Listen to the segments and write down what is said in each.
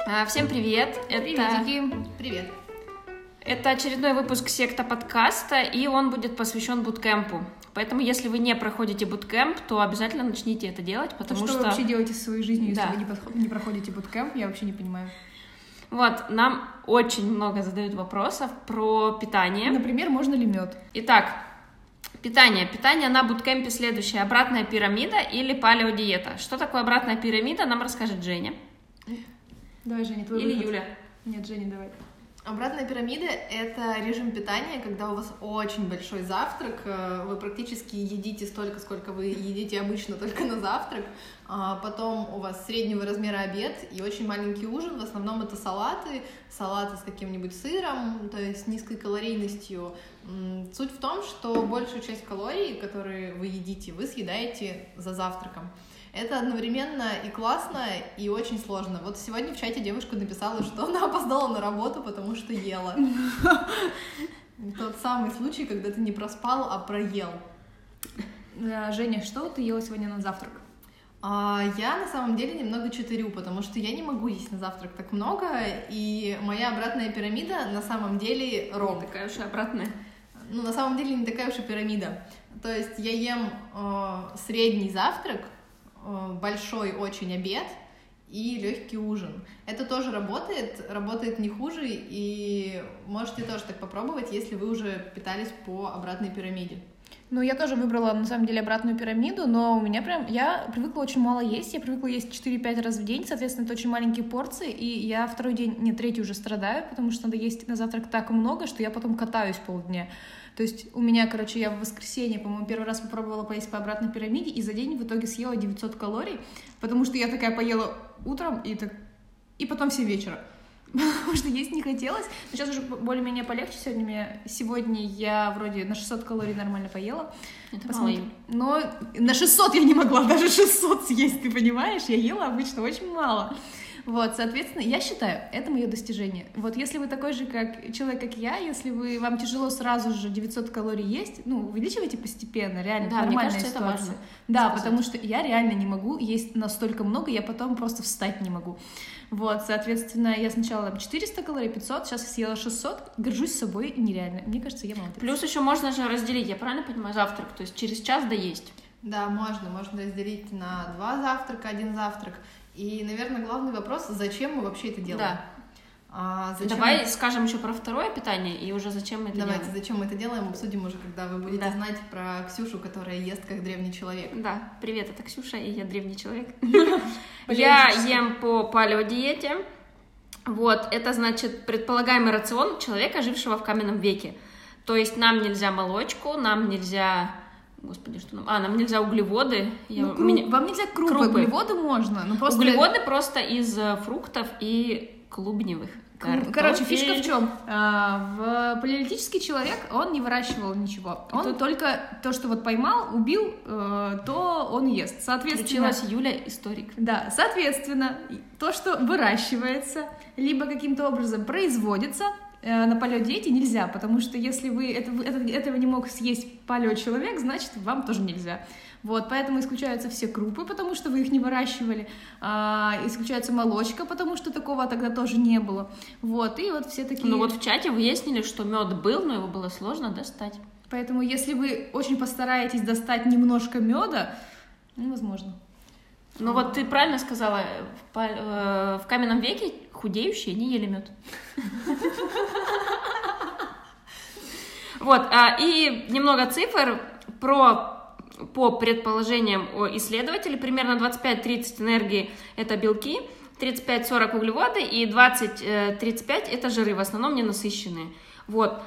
Всем привет! Привет! Это очередной выпуск Секта подкаста, и он будет посвящен буткемпу. Поэтому, если вы не проходите буткемп, то обязательно начните это делать, потому что... Что вы вообще делаете со своей жизнью, если вы не проходите буткемп? Я вообще не понимаю. Вот, нам очень много задают вопросов про питание. Например, можно ли мед? Итак, питание. Питание на буткемпе следующее. Обратная пирамида или палеодиета. Что такое обратная пирамида, нам расскажет Женя. Давай, Женя, твой Или выход. Юля. Нет, Женя, давай. Обратная пирамида – это режим питания, когда у вас очень большой завтрак, вы практически едите столько, сколько вы едите обычно только на завтрак, потом у вас среднего размера обед и очень маленький ужин, в основном это салаты с каким-нибудь сыром, то есть с низкой калорийностью. Суть в том, что большую часть калорий, которые вы едите, вы съедаете за завтраком. Это одновременно и классно, и очень сложно. Вот сегодня в чате девушка написала, что она опоздала на работу, потому что ела. Тот самый случай, когда ты не проспал, а проел. Женя, что ты ела сегодня на завтрак? Я на самом деле немного читерю, потому что я не могу есть на завтрак так много, и моя обратная пирамида на самом деле рок. Не такая уж и обратная. Ну, на самом деле не такая уж и пирамида. То есть я ем средний завтрак, большой очень обед и легкий ужин. Это тоже работает не хуже, и можете тоже так попробовать, если вы уже питались по обратной пирамиде. Ну, я тоже выбрала, на самом деле, обратную пирамиду, но у меня я привыкла очень мало есть, я привыкла есть 4-5 раз в день, соответственно, это очень маленькие порции, и я третий уже страдаю, потому что надо есть на завтрак так много, что я потом катаюсь полдня. То есть у меня, я в воскресенье, по-моему, первый раз попробовала поесть по обратной пирамиде, и за день в итоге съела 900 калорий, потому что я такая поела утром и потом 7 вечера. Потому что есть не хотелось. Но сейчас уже более-менее полегче. Сегодня я вроде на 600 калорий нормально поела. Это мало. Но на 600 я не могла даже 600 съесть, ты понимаешь? Я ела обычно очень мало. Вот, соответственно, я считаю, это мое достижение. Вот если вы такой же человек, как я, если вам тяжело сразу же 900 калорий есть, увеличивайте постепенно, реально, да, нормальная мне кажется, ситуация. это важно. Да, потому что я реально не могу есть настолько много, я потом просто встать не могу. Вот, соответственно, я сначала 400 калорий, 500, сейчас съела 600, горжусь собой нереально. Мне кажется, я молодец. Плюс еще можно же разделить, я правильно понимаю, завтрак, то есть через час доесть. Да, можно разделить на 2 завтрака, 1 завтрак. И, наверное, главный вопрос, зачем мы вообще это делаем? Да. Давай скажем еще про второе питание и уже зачем мы это делаем. Давайте, зачем мы это делаем, обсудим уже, когда вы будете знать про Ксюшу, которая ест как древний человек. Да, привет, это Ксюша, и я древний человек. Я ем по палеодиете. Вот, это значит предполагаемый рацион человека, жившего в каменном веке. То есть нам нельзя молочку, нам нельзя... Господи, что нам... нам нельзя углеводы. Вам нельзя крупы. Углеводы можно. Углеводы просто из фруктов и клубневых. Короче, фишка в чем? Палеолитический человек, он не выращивал ничего. Он только то, что поймал, убил, то он ест. Соответственно... Включилась Юля, историк. Да, соответственно, то, что выращивается, либо каким-то образом производится, на палеодиете нельзя, потому что если вы этого не мог съесть палеочеловек, значит, вам тоже нельзя. Вот, поэтому исключаются все крупы, потому что вы их не выращивали, исключается молочка, потому что такого тогда тоже не было. Вот, и вот все такие... в чате выяснили, что мед был, но его было сложно достать. Поэтому, если вы очень постараетесь достать немножко меда, возможно. Ты правильно сказала, в каменном веке худеющие не ели мед. Вот, и немного цифр по предположениям исследователей, примерно 25-30 энергии – это белки, 35-40 углеводы и 20-35 – это жиры, в основном ненасыщенные. Вот.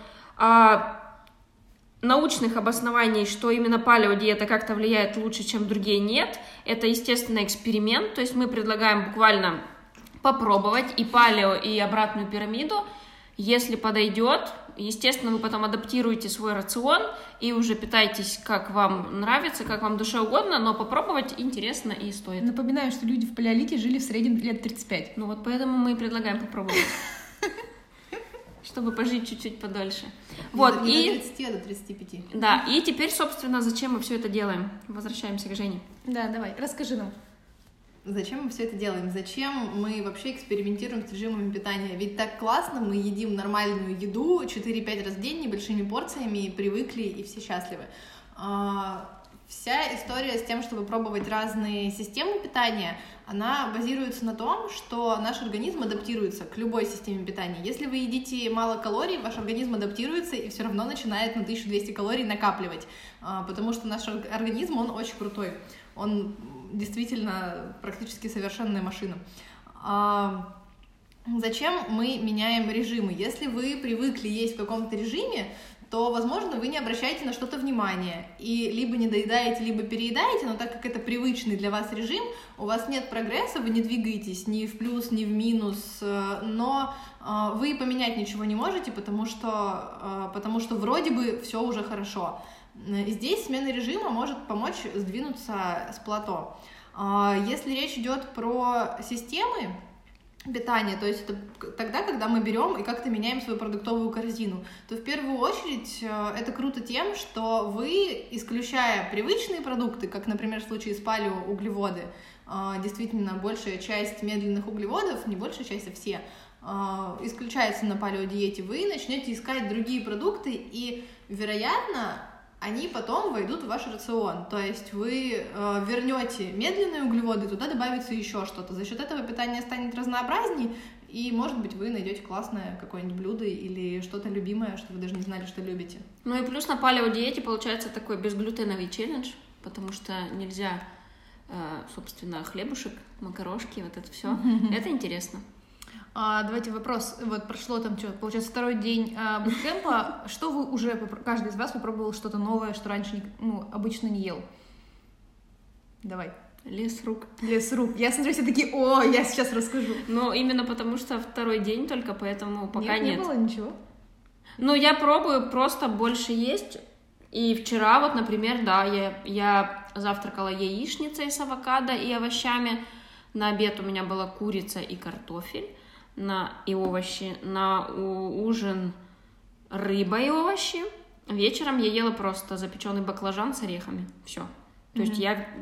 Научных обоснований, что именно палеодиета как-то влияет лучше, чем другие, нет. Это, естественно, эксперимент, то есть мы предлагаем буквально попробовать и палео, и обратную пирамиду. Если подойдет, естественно, вы потом адаптируете свой рацион и уже питаетесь, как вам нравится, как вам душе угодно, но попробовать интересно и стоит. Напоминаю, что люди в палеолите жили в среднем лет 35. Поэтому мы и предлагаем попробовать. Чтобы пожить чуть-чуть подольше. Вот, не до 30, а до 35. Да, и теперь, собственно, зачем мы все это делаем? Возвращаемся к Жене. Да, давай, расскажи нам. Зачем мы все это делаем? Зачем мы вообще экспериментируем с режимами питания? Ведь так классно, мы едим нормальную еду 4-5 раз в день небольшими порциями, привыкли и все счастливы. Вся история с тем, чтобы пробовать разные системы питания, она базируется на том, что наш организм адаптируется к любой системе питания. Если вы едите мало калорий, ваш организм адаптируется и все равно начинает на 1200 калорий накапливать, потому что наш организм, он очень крутой, он действительно практически совершенная машина. Зачем мы меняем режимы? Если вы привыкли есть в каком-то режиме, то, возможно, вы не обращаете на что-то внимания и либо не доедаете, либо переедаете, но так как это привычный для вас режим, у вас нет прогресса, вы не двигаетесь ни в плюс, ни в минус, но вы поменять ничего не можете, потому что вроде бы все уже хорошо. Здесь смена режима может помочь сдвинуться с плато. Если речь идет про системы питания, то есть это тогда, когда мы берем и как-то меняем свою продуктовую корзину, то в первую очередь это круто тем, что вы, исключая привычные продукты, как, например, в случае с палеоуглеводы, действительно большая часть медленных углеводов, не большая часть, а все, исключается на палеодиете, вы начнете искать другие продукты, и, вероятно, они потом войдут в ваш рацион. То есть вы вернете медленные углеводы, туда добавится еще что-то. За счет этого питание станет разнообразнее, и, может быть, вы найдете классное какое-нибудь блюдо или что-то любимое, что вы даже не знали, что любите. Ну и плюс на палеодиете получается такой безглютеновый челлендж, потому что нельзя, собственно, хлебушек, макарошки, вот это все. Это интересно. Давайте вопрос. Вот прошло там, получается, второй день буткемпа. Что вы уже, каждый из вас попробовал что-то новое, что раньше обычно не ел? Давай. Лес рук. Лес рук. Я смотрю, все такие, я сейчас расскажу. Но именно потому что второй день только, поэтому пока нет. Не было ничего? Ну, я пробую просто больше есть. И вчера вот, например, да, я завтракала яичницей с авокадо и овощами. На обед у меня была курица и картофель. И овощи, на ужин рыба и овощи. Вечером я ела просто запеченный баклажан с орехами. Все. То есть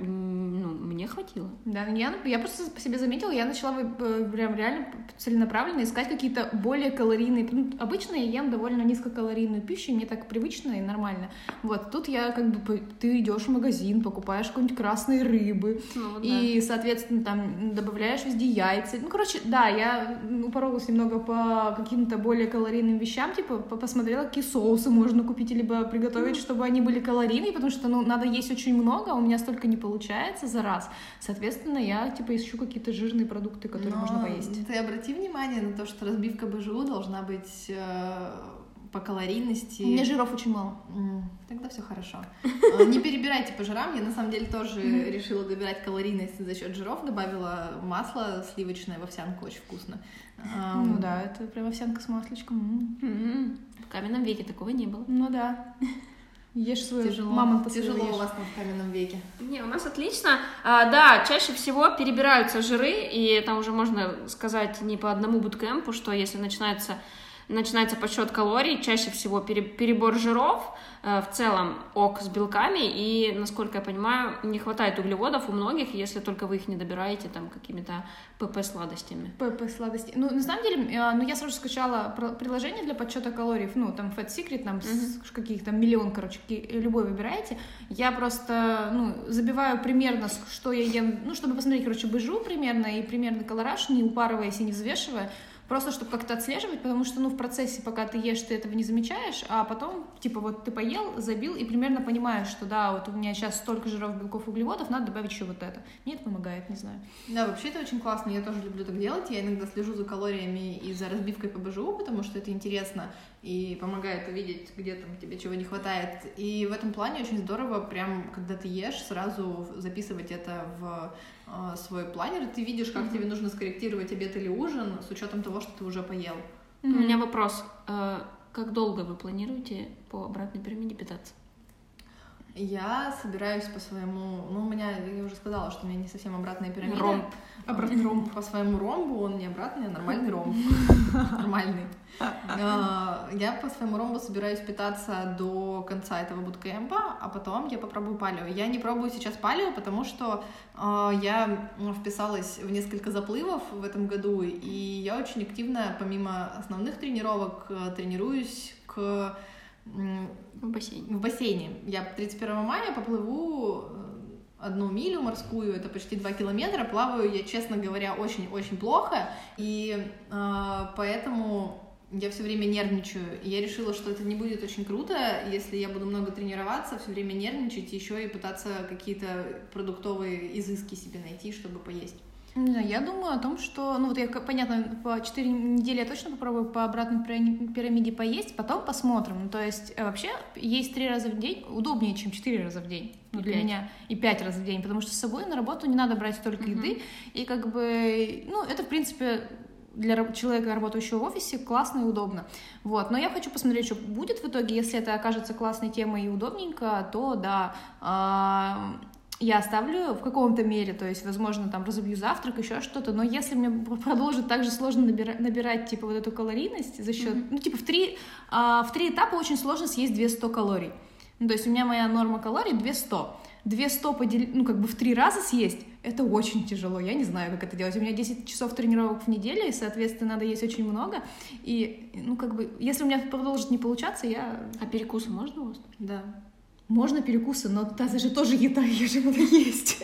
мне хватило. Да, я просто по себе заметила, я начала прям реально целенаправленно искать какие-то более калорийные. Обычно я ем довольно низкокалорийную пищу, и мне так привычно и нормально. Вот, тут я ты идешь в магазин, покупаешь какой-нибудь красной рыбы, и, соответственно, там добавляешь везде яйца. Да, я упоролась немного по каким-то более калорийным вещам, типа посмотрела, какие соусы можно купить, либо приготовить, чтобы они были калорийные, потому что, надо есть очень много, у меня столько не получается за раз. Соответственно, я ищу какие-то жирные продукты, которые можно поесть. Ты обрати внимание на то, что разбивка БЖУ должна быть по калорийности. У меня жиров очень мало. Тогда все хорошо. Не перебирайте по жирам. Я на самом деле тоже решила добирать калорийность за счет жиров. Добавила масло сливочное в овсянку, очень вкусно. Ну да, это прям овсянка с масличком. В каменном веке такого не было. Ну да. Ешь свою тяжело. Мамонта. Тяжело у вас там в каменном веке. Не, у нас отлично. Да, чаще всего перебираются жиры, и это уже можно сказать не по одному буткемпу, что если начинается подсчет калорий, чаще всего перебор жиров, в целом ок с белками, и, насколько я понимаю, не хватает углеводов у многих, если только вы их не добираете там какими-то ПП-сладостями. ПП-сладости. На самом деле, я сразу скачала приложение для подсчета калорий, там Fat Secret, там каких-то миллион, любой выбираете. Я просто, забиваю примерно, что я ем, чтобы посмотреть, БЖУ примерно, и примерно колораж, не упарываясь и не взвешивая, просто чтобы как-то отслеживать, потому что, в процессе, пока ты ешь, ты этого не замечаешь, а потом, ты поел, забил, и примерно понимаешь, что да, вот у меня сейчас столько жиров, белков, углеводов, надо добавить еще вот это. Мне это помогает, не знаю. Да, вообще это очень классно, я тоже люблю так делать, я иногда слежу за калориями и за разбивкой по БЖУ, потому что это интересно и помогает увидеть, где там тебе чего не хватает. И в этом плане очень здорово, прям, когда ты ешь, сразу записывать это в свой планер, ты видишь, как тебе нужно скорректировать обед или ужин с учетом того, что ты уже поел. У меня вопрос. Как долго вы планируете по обратной пирамиде питаться? Я собираюсь по своему... Ну, у меня, я уже сказала, что у меня не совсем обратная пирамида. Ромб. Обратный ромб. По своему ромбу, он не обратный, а нормальный ромб. Нормальный. Я по своему ромбу собираюсь питаться до конца этого буткемпа, а потом я попробую палео. Я не пробую сейчас палео, потому что я вписалась в несколько заплывов в этом году, и я очень активно, помимо основных тренировок, тренируюсь В бассейне. в бассейне. Я 31 мая поплыву 1 милю морскую, это почти 2 километра. Плаваю я, честно говоря, очень-очень плохо, и поэтому я все время нервничаю. И я решила, что это не будет очень круто, если я буду много тренироваться, все время нервничать, еще и пытаться какие-то продуктовые изыски себе найти, чтобы поесть. Не знаю, я думаю о том, что, ну вот я, понятно, по 4 недели я точно попробую по обратной пирамиде поесть, потом посмотрим. Ну, то есть вообще есть 3 раза в день удобнее, чем 4 раза в день. Ну, для меня. И 5 раз в день, потому что с собой на работу не надо брать столько еды. И как бы, ну, это, в принципе, для человека, работающего в офисе, классно и удобно. Вот. Но я хочу посмотреть, что будет в итоге. Если это окажется классной темой и удобненько, то да, я оставлю в каком-то мере, то есть, возможно, там разобью завтрак, еще что-то, но если мне продолжит так же сложно набирать типа, вот эту калорийность за счет... Ну, типа, в три этапа очень сложно съесть 200 калорий. Ну, то есть, у меня моя норма калорий 200. 200 поделить, ну, как бы в 3 раза съесть, это очень тяжело, я не знаю, как это делать. У меня 10 часов тренировок в неделю, и, соответственно, надо есть очень много, и, ну, как бы, если у меня продолжит не получаться, я... А перекусы можно у вас? Да. Можно перекусы, но это же тоже еда, ее же надо есть.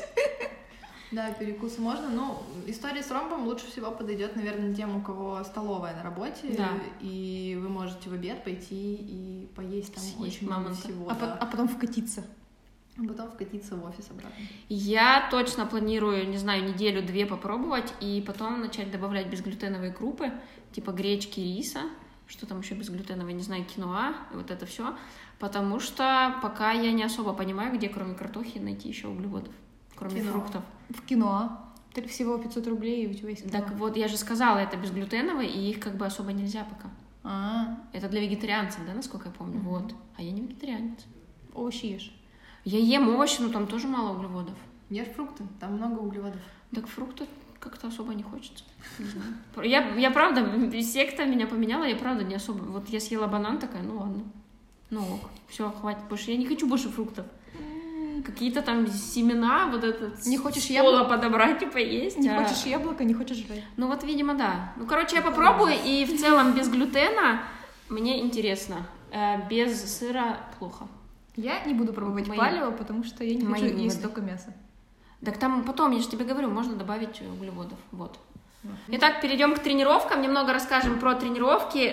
Да, перекусы можно, но история с ромбом лучше всего подойдет, наверное, тем, у кого столовая на работе, да. И вы можете в обед пойти и поесть там съесть очень много всего. А потом вкатиться. А потом вкатиться в офис обратно. Я точно планирую, не знаю, 1-2 попробовать, и потом начать добавлять безглютеновые крупы, типа гречки, риса, что там еще безглютеновое, не знаю, киноа, вот это все. Потому что пока я не особо понимаю, где кроме картохи найти еще углеводов, кроме фруктов. В киноа. Всего 500 рублей, и у тебя есть киноа. Так вот, я же сказала, это безглютеновые, и их как бы особо нельзя пока. Это для вегетарианцев, да, насколько я помню? Вот. А я не вегетарианец. Овощи ешь? Я ем овощи, но там тоже мало углеводов. Ешь фрукты, там много углеводов. Так фрукты как-то особо не хочется. Не знаю. Я правда, секта меня поменяла, я правда не особо... Вот я съела банан, такая, ну ладно. Ну ок, все, хватит больше. Я не хочу больше фруктов. Какие-то там семена, вот этот не хочешь с пола подобрать и поесть. Не хочешь яблоко, не хочешь жрать. Ну вот, видимо, да. Ну, короче, я попробую, и в целом без глютена мне интересно. Без сыра плохо. Я не буду пробовать палео, потому что я не хочу есть только мясо. Так там потом, я же тебе говорю, можно добавить углеводов. Вот. Итак, перейдем к тренировкам. Немного расскажем про тренировки.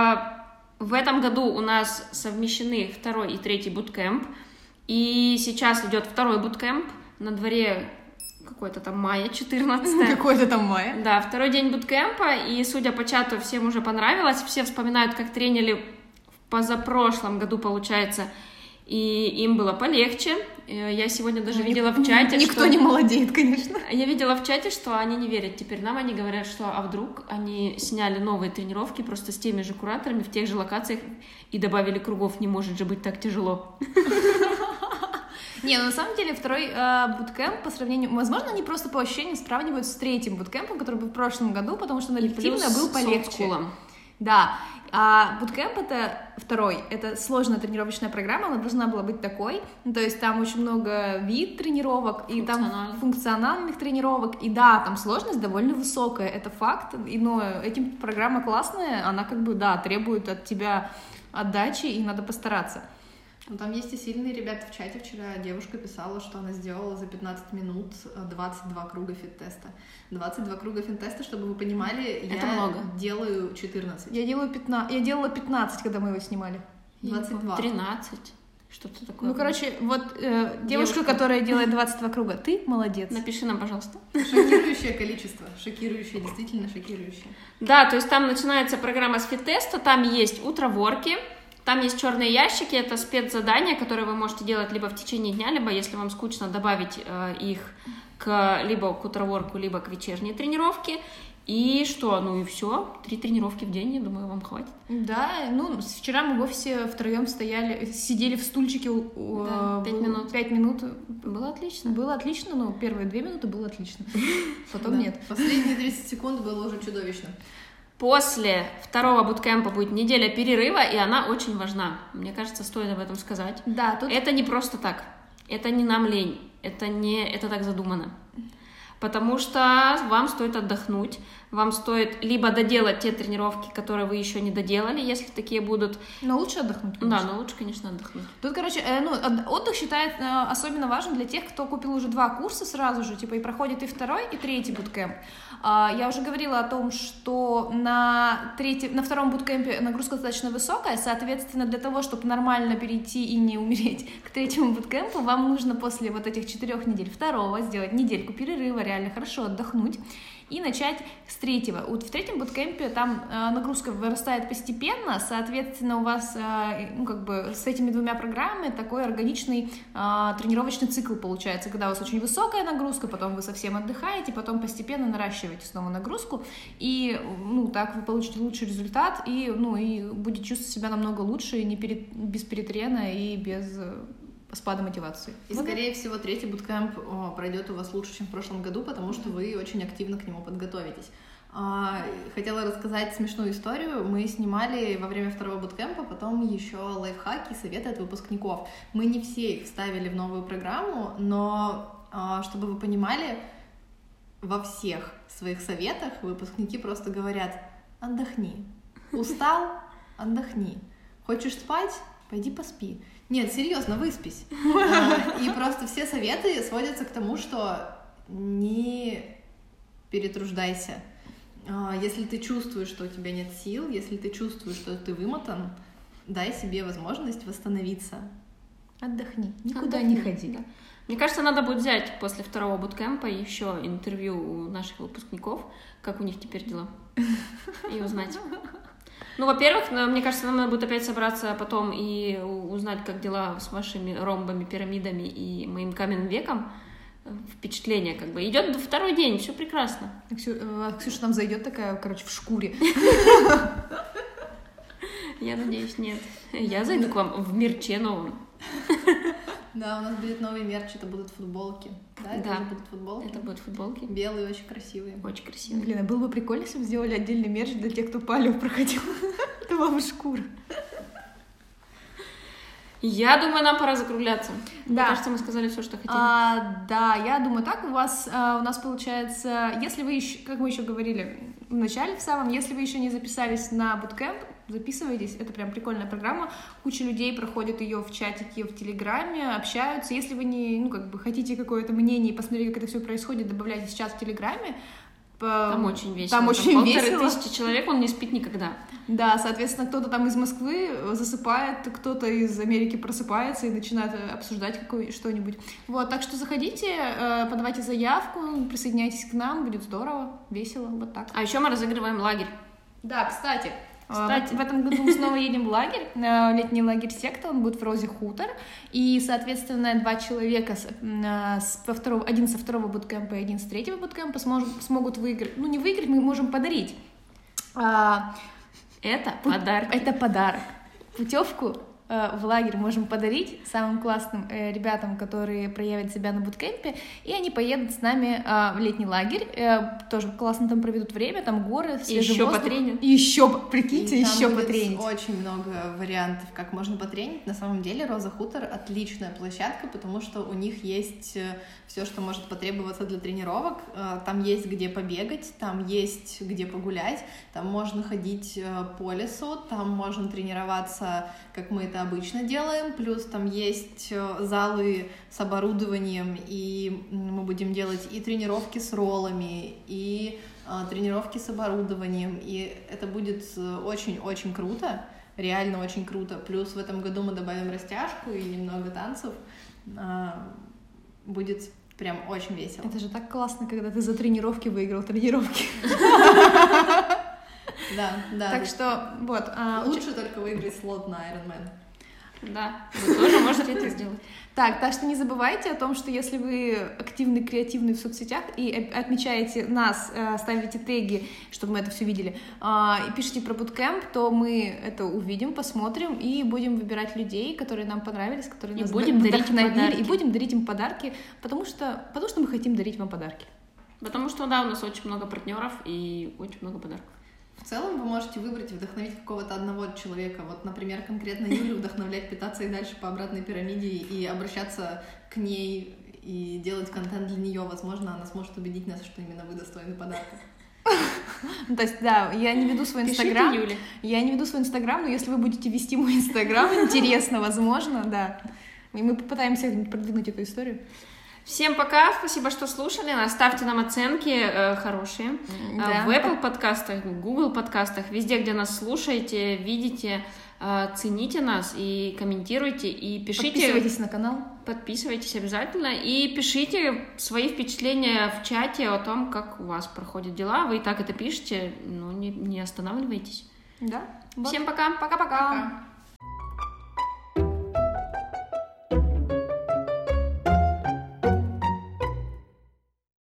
В этом году у нас совмещены 2 и 3 буткемп. И сейчас идет 2 буткемп. На дворе какой-то там мая, 14. Какой-то там мая. Да, 2 день буткемпа. И, судя по чату, всем уже понравилось. Все вспоминают, как тренили в позапрошлом году, получается. И им было полегче. Я сегодня даже видела в чате, Никто не молодеет, конечно. Я видела в чате, что они не верят теперь нам. Они говорят, что а вдруг они сняли новые тренировки просто с теми же кураторами в тех же локациях и добавили кругов. Не может же быть так тяжело. Не, ну на самом деле 2 буткемп по сравнению... Возможно, они просто по ощущениям сравнивают с 3 буткемпом, который был в прошлом году, потому что он объективно был полегче. Да, а буткемп это 2, это сложная тренировочная программа, она должна была быть такой, то есть там очень много вид тренировок, и там функциональных тренировок, и да, там сложность довольно высокая, это факт, но этим программа классная, она как бы, да, требует от тебя отдачи, и надо постараться. Ну, там есть и сильные ребята в чате. Вчера девушка писала, что она сделала за 15 минут 22 круга фит-теста. 22 круга фит-теста, чтобы вы понимали, это я много. делаю 14. Я делала 15, когда мы его снимали. 22. 13. Что-то такое. Ну, короче, вот девушка, которая делает 22 круга, ты молодец. Напиши нам, пожалуйста. Шокирующее количество. Шокирующее, действительно шокирующее. Да, то есть там начинается программа с фит-теста, там есть утраворки, там есть черные ящики, это спецзадания, которые вы можете делать либо в течение дня, либо, если вам скучно, добавить их либо к утраворку, либо к вечерней тренировке. И что? Ну и все. 3 тренировки в день, я думаю, вам хватит. Да, ну, вчера мы в офисе втроем сидели в стульчике 5 минут. 5 минут. Было отлично. Было отлично, но первые 2 минуты было отлично. Потом нет. Последние 30 секунд было уже чудовищно. После второго буткемпа будет неделя перерыва, и она очень важна. Мне кажется, стоит об этом сказать. Да, тут... Это не просто так. Это не нам лень. Это так задумано. Потому что вам стоит отдохнуть, вам стоит либо доделать те тренировки, которые вы еще не доделали, если такие будут. Но лучше отдохнуть, конечно. Да, но лучше, конечно, отдохнуть. Тут, короче, отдых считает особенно важен для тех, кто купил уже 2 курса сразу же, типа, и проходит и 2-й, и 3-й буткемп. Я уже говорила о том, что на 2-м буткемпе нагрузка достаточно высокая, соответственно, для того, чтобы нормально перейти и не умереть к 3-му буткемпу, вам нужно после вот этих 4 недель 2-го сделать недельку перерыва, реально хорошо отдохнуть, и начать с 3-го. Вот в 3-м буткемпе там нагрузка вырастает постепенно, соответственно, у вас, ну, как бы с этими 2 программами такой органичный тренировочный цикл получается, когда у вас очень высокая нагрузка, потом вы совсем отдыхаете, потом постепенно наращиваете снова нагрузку, и, ну, так вы получите лучший результат, и, ну, и будете чувствовать себя намного лучше, без перетрена и без спада мотивации. И, скорее всего, 3-й буткемп пройдет у вас лучше, чем в прошлом году, потому что вы очень активно к нему подготовитесь. Хотела рассказать смешную историю. Мы снимали во время 2-го буткемпа потом еще лайфхаки, советы от выпускников. Мы не все их вставили в новую программу, но, чтобы вы понимали, во всех своих советах выпускники просто говорят: отдохни. Устал? Отдохни. Хочешь спать? Пойди поспи. Нет, серьезно, выспись. И просто все советы сводятся к тому, что не перетруждайся. Если ты чувствуешь, что у тебя нет сил, если ты чувствуешь, что ты вымотан, дай себе возможность восстановиться. Отдохни, никуда не ходи. Да. Мне кажется, надо будет взять после 2-го буткемпа еще интервью у наших выпускников, как у них теперь дела, и узнать. Ну, во-первых, мне кажется, нам надо будет опять собраться потом и узнать, как дела с вашими ромбами, пирамидами и моим каменным веком. Впечатление как бы. Идет 2-й день, все прекрасно. Ксюша там зайдет такая, короче, в шкуре. Я надеюсь, нет. Я зайду к вам в мерче новом. Да, у нас будет новый мерч, это будут футболки. Да, это будут футболки. Это будут футболки. Белые, очень красивые. Очень красивые. Блин, а было бы прикольно, если бы сделали отдельный мерч для тех, кто палео проходил. Это была бы шкура. Я думаю, нам пора закругляться. Да. Мне кажется, мы сказали все, что хотели. Да, я думаю, так у нас получается, если вы еще, как мы еще говорили в начале, в самом, если вы еще не записались на буткемп, записывайтесь, это прям прикольная программа, куча людей проходит ее в чатике, в Телеграме, общаются. Если вы не, ну, как бы хотите какое-то мнение и посмотреть, как это все происходит, добавляйтесь в чат в Телеграме. Там очень весело. Там очень весело. 1500 человек, он не спит никогда. Да, соответственно, кто-то там из Москвы засыпает, кто-то из Америки просыпается и начинает обсуждать что-нибудь. Вот, так что заходите, подавайте заявку, присоединяйтесь к нам, будет здорово, весело, вот так. А еще мы разыгрываем лагерь. Да, кстати, в этом году мы снова едем в лагерь, летний лагерь секта, он будет в Розе Хутор, и, соответственно, 2 человека, один со 2-го буткемпа и один с 3-го буткемпа смогут выиграть, ну не выиграть, мы можем подарить. Это подарок. Это подарок. Путевку в лагерь можем подарить самым классным ребятам, которые проявят себя на буткемпе, и они поедут с нами в летний лагерь, тоже классно там проведут время, там горы, свежий воздух. Потренят. И еще, прикиньте, еще потренить. потренить. Очень много вариантов, как можно потренить. На самом деле Роза Хутор отличная площадка, потому что у них есть все, что может потребоваться для тренировок. Там есть где побегать, там есть где погулять, там можно ходить по лесу, там можно тренироваться, как мы это обычно делаем, плюс там есть залы с оборудованием, и мы будем делать и тренировки с роллами, и тренировки с оборудованием, и это будет очень-очень круто, реально очень круто. Плюс в этом году мы добавим растяжку и немного танцев, будет прям очень весело. Это же так классно, когда ты за тренировки выиграл тренировки. Да. Так что, вот. Лучше только выиграть слот на Ironman. Да, вы тоже можете это сделать. Так что не забывайте о том, что если вы активны, креативны в соцсетях и отмечаете нас, ставите теги, чтобы мы это все видели, и пишите про Bootcamp, то мы это увидим, посмотрим и будем выбирать людей, которые нам понравились, которые нас вдохновили, и будем дарить им подарки, потому что мы хотим дарить вам подарки. Потому что, да, у нас очень много партнеров и очень много подарков. В целом вы можете выбрать и вдохновить какого-то одного человека. Вот, например, конкретно Юлю вдохновлять питаться и дальше по обратной пирамиде и обращаться к ней и делать контент для нее. Возможно, она сможет убедить нас, что именно вы достойны подарка. То есть, да, я не веду свой Инстаграм. Я не веду свой Инстаграм, но если вы будете вести мой Инстаграм, интересно, возможно, да. И мы попытаемся продвинуть эту историю. Всем пока, спасибо, что слушали нас, ставьте нам оценки хорошие в Apple подкастах, в Google подкастах, везде, где нас слушаете, видите, цените нас и комментируйте, и пишите... Подписывайтесь на канал. Подписывайтесь обязательно, и пишите свои впечатления в чате о том, как у вас проходят дела, вы и так это пишете, но не останавливайтесь. Да. Всем пока. Пока-пока.